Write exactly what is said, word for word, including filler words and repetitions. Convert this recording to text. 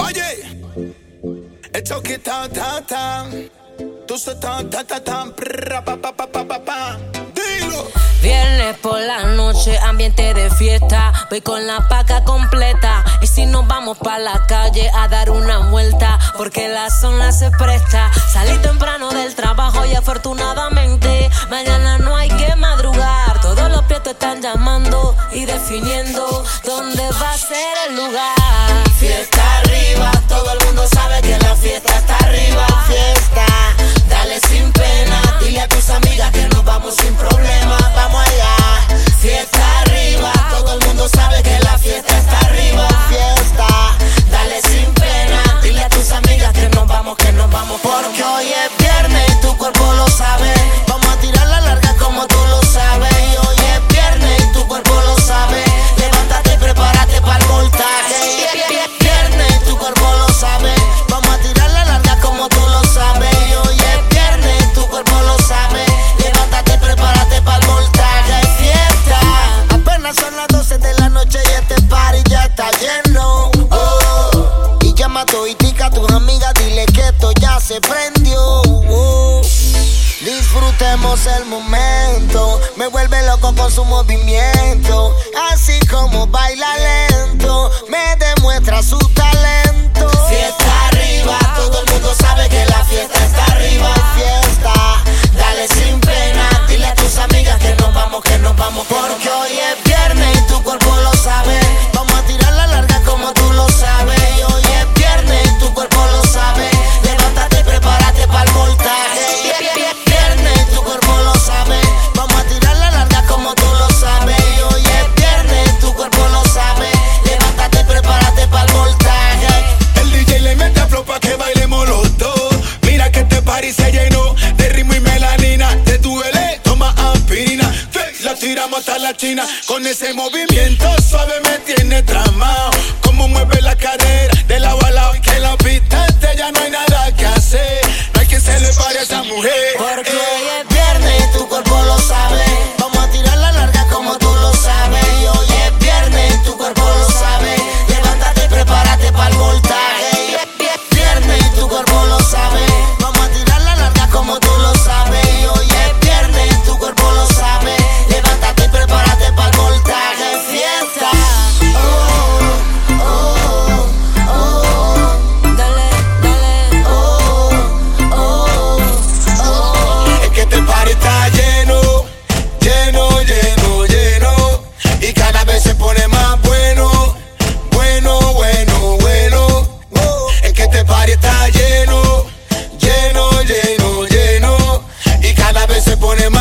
Oye, esto que tan tan tan, tú se tan tan tan tan, prra, pa pa pa pa pa pa. Dilo. Viernes por la noche, ambiente de fiesta. Voy con la paca completa. Y si nos vamos pa' la calle a dar una vuelta, porque la zona se presta. Salí temprano del trabajo y afortunadamente mañana no hay que madrugar. Todos los pies te están llamando y definiendo dónde va a ser el lugar. Fiesta arriba, todo el mundo sabe que la fiesta está arriba. Fiesta, dale sin pena, dile a tus amigas que nos vamos sin problema. Vamos allá, fiesta arriba, todo el mundo sabe que la fiesta está arriba. Fiesta, dale sin pena, dile a tus amigas que nos vamos, que nos vamos. Porque hoy es viernes y tu cuerpo lo sabe. Vamos a tirar la larga como tú lo sabes. Y hoy es viernes y tu cuerpo lo sabe. Levántate y prepárate para el voltaje. Viernes y tu cuerpo lo sabe. Vamos a tirar la larga como tú lo sabes. Y hoy es viernes y tu cuerpo lo sabe. Levántate y prepárate para el voltaje. Fiesta, apenas son las doce de la noche y este party ya está lleno. Oh, y llama a toditica a tus amigas, dile que esto ya se prendió. Oh, disfrutemos el momento, me vuelve loco con su movimiento. Así como baila lento, me demuestra su talento. Fiesta arriba, todo el mundo sabe que la fiesta está arriba. Fiesta, dale sin pena, dile a tus amigas que nos vamos, que nos vamos. Porque hoy es viernes y tu cuerpo lo sabe. Vamos a tirar la larga como tú lo sabes. Y hoy es viernes y tu cuerpo lo sabe. Levántate y prepárate para el voltaje. Viernes y tu cuerpo lo sabe. Vamos a tirar la larga como tú lo sabes. Y hoy es viernes y tu cuerpo lo sabe. Levántate y prepárate para el voltaje. El D J le mete a flow pa' que bailemos los dos. Mira que este party se llenó de ritmo y melanina. Te duele, toma aspirina. La tiramos hasta la China. Con ese movimiento suave me tiene tramado. Como mueve la cadera de lado a lado. Y que la pista esté, ya no hay nada que hacer. No hay quien se le pare a esa mujer. Porque hoy es viernes y tu cuerpo lo sabe. Vamos a tirar la larga como tú lo sabes. Y hoy es viernes y tu cuerpo lo sabe. Levántate y prepárate para el voltaje. Viernes y tu cuerpo lo sabe. Vamos a tirar la larga como tú lo sabes. Y hoy es viernes y tu cuerpo lo sabe. Levántate y prepárate para el voltaje. Fiesta. Oh, oh, oh. Dale, dale. Oh, oh, oh. Es que este party está lleno, lleno, lleno, lleno. Y cada vez se pone más bueno, bueno, bueno, bueno. Es que este party está lleno, lleno, lleno, lleno. Y cada vez se pone más